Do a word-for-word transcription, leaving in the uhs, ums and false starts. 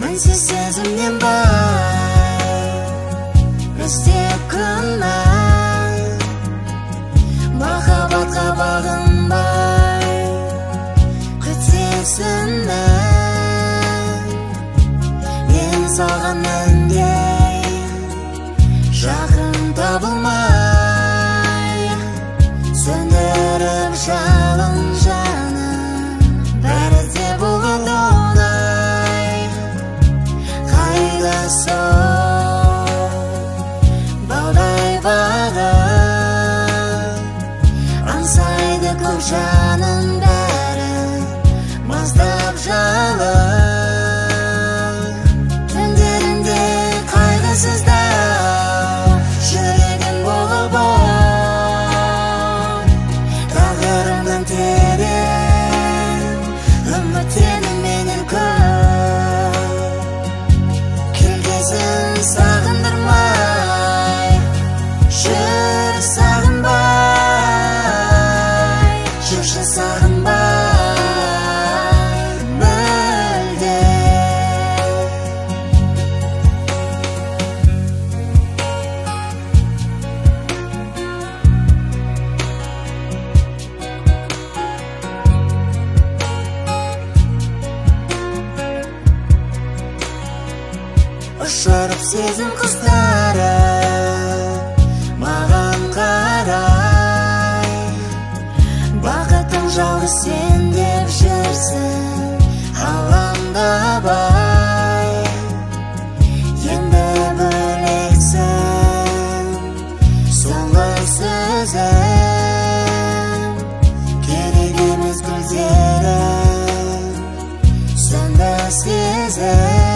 Мінсіз сезімнен бай іздеп күнай махаббатқа бағынбай күтесіңнен мен саған мәндей жақын табылмай сөндіріп жалын жаным бәрі де болған оңай қайда сол балдай бағып аңсайды көк жанын бәрі маздап жалын түндерінде қайғысызда жүрегім болып от тағдырымнан терең үміттеніп менен көп келгесін сағындырмай жүр сағынбай жүрші сағынбай мүлде ұшырып сезім құстары маған қарай бақытым жалғыз сен деп жүрсің алаңдабай енді бөлексің соңғы сөзім керек емес гүлдерім сөнді сезім